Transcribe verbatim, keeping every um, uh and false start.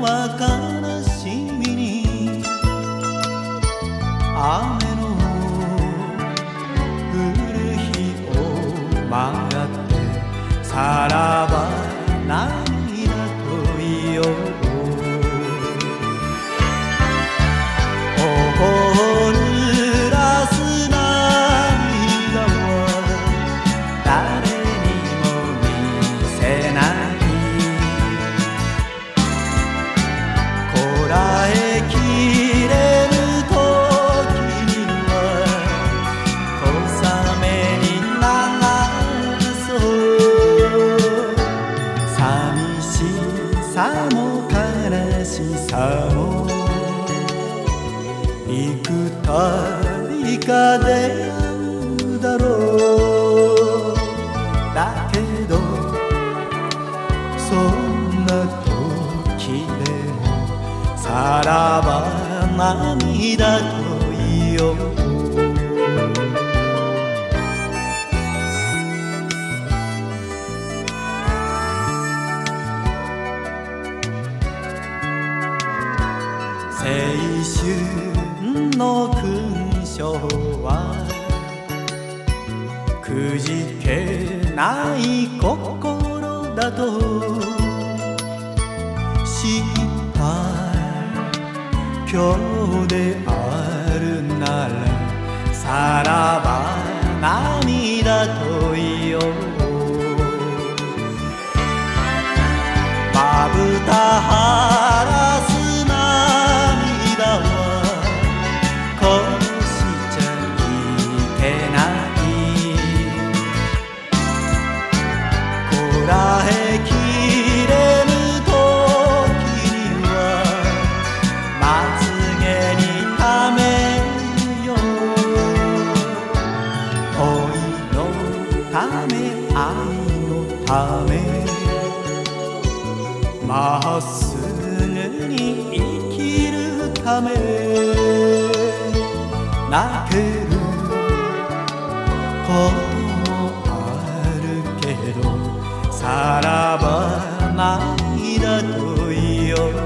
は悲しみに雨の降る日を曲がってさらば涙と言おう。頬を濡らす涙は誰にも見せない。こらえきれぬ時には小雨に流そう。寂しさも悲しさも幾度か出会うだろう。だけどそんな時でもさらば涙と言おう。青春の勲章はくじけない心だと。失敗今日であるならさらば涙と言おう。まぶた晴らすこらえきれぬ時にはまつげにためよ恋のため愛のためまっすぐに生きるため泣けることもあるけどさらば涙と言おう。